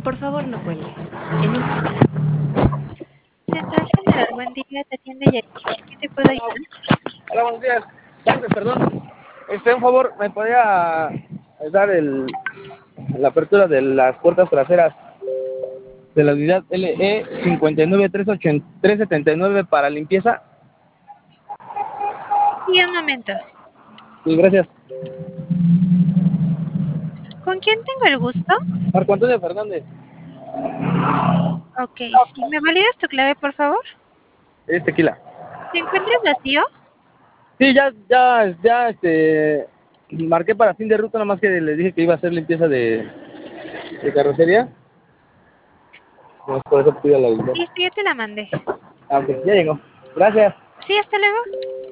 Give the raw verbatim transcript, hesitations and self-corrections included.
Por favor, no cuelgue. En un... Central General, buen día, te atiende Yair. ¿Qué te puedo ayudar? Hola, buenos días. Gracias, perdón. Este, un favor, ¿me podría dar el, la apertura de las puertas traseras de la unidad L E cinco nueve tres siete nueve para limpieza? Sí, un momento. Sí, gracias. ¿Con quién tengo el gusto? Marco Antonio Fernández. Ok, sí. ¿Me validas tu clave, por favor? Es tequila. ¿Te encuentras vacío? Sí, ya, ya, ya, este, marqué para fin de ruta, nada más que les dije que iba a hacer limpieza de, de carrocería. Pues por eso pido la unidad. Listo, ya te la mandé. Ah, ok, ya llegó. Gracias. Sí, hasta luego.